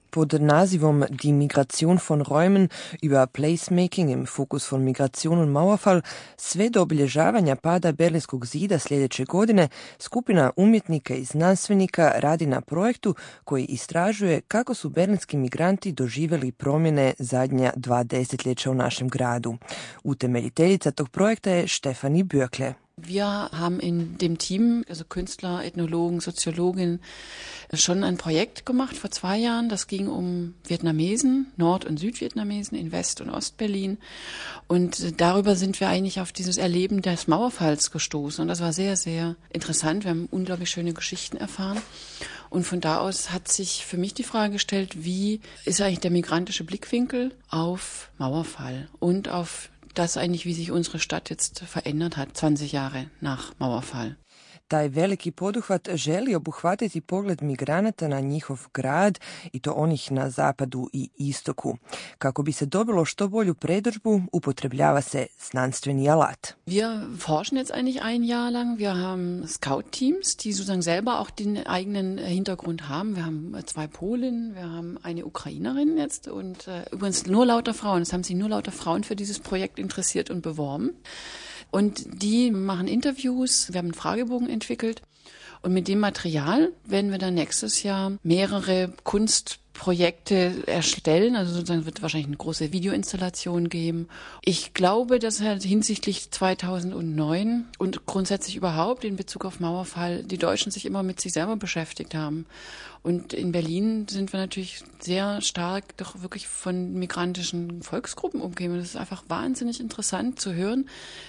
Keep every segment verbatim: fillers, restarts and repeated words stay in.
Pod nazivom Die Migration von Räumen über Placemaking im Fokus von Migration und Mauerfall sve do obilježavanja pada Berlinskog zida sljedeće godine skupina umjetnika i znanstvenika radi na projektu koji istražuje kako su berlinski migranti doživjeli promjene zadnja dva desetljeća u našem gradu. Utemeljiteljica tog projekta je Stefanie Bürkle. Wir haben in dem Team, also Künstler, Ethnologen, Soziologin, schon ein Projekt gemacht vor zwei Jahren. Das ging um Vietnamesen, Nord- und Südvietnamesen in West- und Ostberlin. Und darüber sind wir eigentlich auf dieses Erleben des Mauerfalls gestoßen. Und das war sehr, sehr interessant. Wir haben unglaublich schöne Geschichten erfahren. Und von da aus hat sich für mich die Frage gestellt, wie ist eigentlich der migrantische Blickwinkel auf Mauerfall und auf das eigentlich, wie sich unsere Stadt jetzt verändert hat, zwanzig Jahre nach Mauerfall. Taj veliki poduhvat želi obuhvatiti pogled migranata na njihov grad i to onih na zapadu i istoku. Kako bi se dobilo što bolju predodžbu, upotrebljava se znanstveni alat. Wir forschen jetzt eigentlich ein Jahr lang. Wir haben Scout-Teams, die sozusagen selber auch den eigenen Hintergrund haben. Wir haben zwei Polinnen, wir haben eine Ukrainerin jetzt und äh, übrigens nur lauter Frauen. Es haben sich nur lauter Frauen für dieses Projekt interessiert und beworben. Und die machen Interviews, wir haben einen Fragebogen entwickelt und mit dem Material werden wir dann nächstes Jahr mehrere Kunstprojekte erstellen, also sozusagen wird wahrscheinlich eine große Videoinstallation geben. Ich glaube, dass halt hinsichtlich zweitausendneun und grundsätzlich überhaupt in Bezug auf Mauerfall die Deutschen sich immer mit sich selber beschäftigt haben. Und in Berlin sind wir natürlich sehr stark doch wirklich von migrantischen Volksgruppen umgeben. Das ist einfach wahnsinnig interessant zu hören,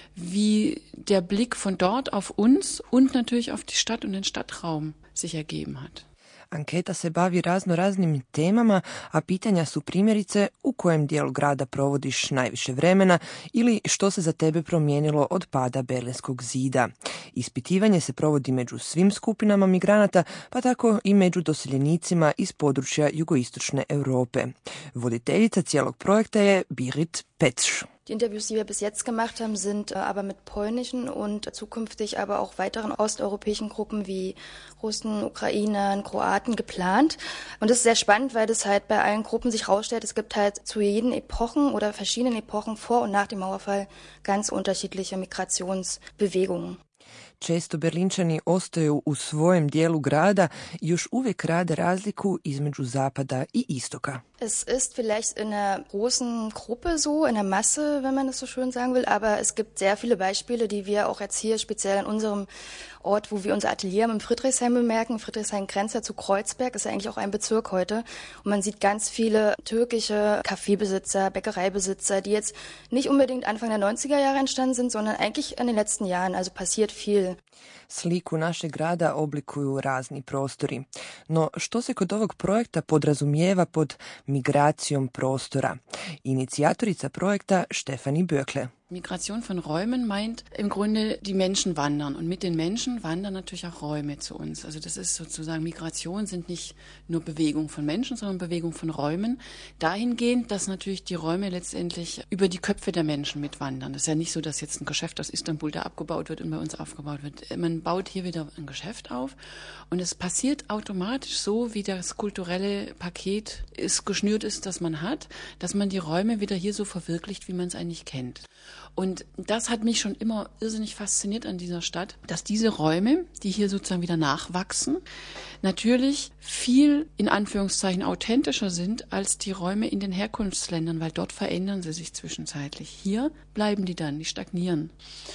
wie der Blick von dort auf uns und natürlich auf die Stadt und den Stadtraum sich ergeben hat. Anketa se bavi razno raznim temama, a pitanja su primjerice u kojem dijelu grada provodiš najviše vremena ili što se za tebe promijenilo od pada Berlinskog zida. Ispitivanje se provodi među svim skupinama migranata, pa tako i među doseljenicima iz područja jugoistočne Europe. Voditeljica cijelog projekta je Birgit Petsch. Die Interviews, die wir bis jetzt gemacht haben, sind aber mit polnischen und zukünftig aber auch weiteren osteuropäischen Gruppen wie Russen, Ukrainern, Kroaten geplant. Und das ist sehr spannend, weil das halt bei allen Gruppen sich rausstellt, es gibt halt zu jeden Epochen oder verschiedenen Epochen vor und nach dem Mauerfall ganz unterschiedliche Migrationsbewegungen. Često Berlinčani ostaju u svojem dijelu grada i još uvijek rade razliku između zapada i istoka. Es ist vielleicht in einer großen Gruppe so, in der Masse, wenn man das so schön sagen will, aber es gibt sehr viele Beispiele, die wir auch jetzt hier speziell an unserem Ort, wo wir unser Atelier haben, in Friedrichshain bemerken. Friedrichshain grenzt ja zu Kreuzberg, ist ja eigentlich auch ein Bezirk heute. Und man sieht ganz viele türkische Kaffeebesitzer, Bäckereibesitzer, die jetzt nicht unbedingt Anfang der neunziger Jahre entstanden sind, sondern eigentlich in den letzten Jahren. Also passiert viel. Sliku našeg grada oblikuju razni prostori. No što se kod ovog projekta podrazumijeva pod migracijom prostora? Inicijatorica projekta Stefanie Bürkle. Migration von Räumen meint im Grunde, die Menschen wandern. Und mit den Menschen wandern natürlich auch Räume zu uns. Also das ist sozusagen, Migration sind nicht nur Bewegung von Menschen, sondern Bewegung von Räumen. Dahingehend, dass natürlich die Räume letztendlich über die Köpfe der Menschen mitwandern. Das ist ja nicht so, dass jetzt ein Geschäft aus Istanbul da abgebaut wird und bei uns aufgebaut wird. Man baut hier wieder ein Geschäft auf und es passiert automatisch so, wie das kulturelle Paket ist, geschnürt ist, das man hat, dass man die Räume wieder hier so verwirklicht, wie man es eigentlich kennt. Und das hat mich schon immer irrsinnig fasziniert an dieser Stadt, dass diese Räume, die hier sozusagen wieder nachwachsen, natürlich viel in Anführungszeichen authentischer sind als die Räume in den Herkunftsländern, weil dort verändern sie sich zwischenzeitlich. Hier bleiben die dann, die stagnieren.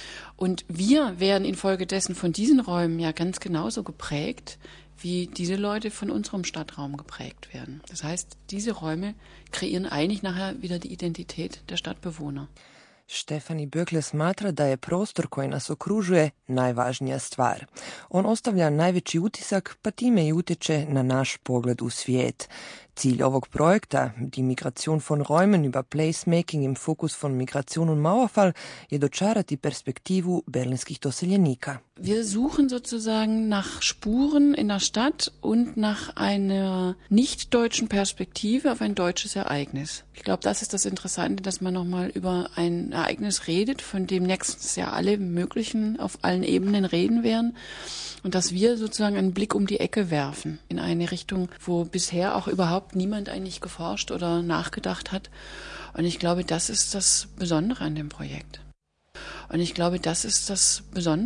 Und wir werden infolgedessen von diesen Räumen ja ganz genauso geprägt, wie diese Leute von unserem Stadtraum geprägt werden. Das heißt, diese Räume kreieren eigentlich nachher wieder die Identität der Stadtbewohner. Stefanie Bürkle smatra da je prostor koji nas okružuje najvažnija stvar. On ostavlja najveći utisak, pa time i utječe na naš pogled u svijet. Cilj ovog projekta, Die Migration von Räumen über Placemaking im Fokus von Migration und Mauerfall, je dočarati perspektivu berlinskih doseljenika. Wir suchen sozusagen nach Spuren in der Stadt und nach einer nicht-deutschen Perspektive auf ein deutsches Ereignis. Ich glaube, das ist das Interessante, dass man nochmal über ein Ereignis redet, von dem nächstes Jahr alle möglichen auf allen Ebenen reden werden. Und dass wir sozusagen einen Blick um die Ecke werfen in eine Richtung, wo bisher auch überhaupt überhaupt niemand eigentlich geforscht oder nachgedacht hat. Und ich glaube, das ist das Besondere an dem Projekt. Und ich glaube, das ist das Besondere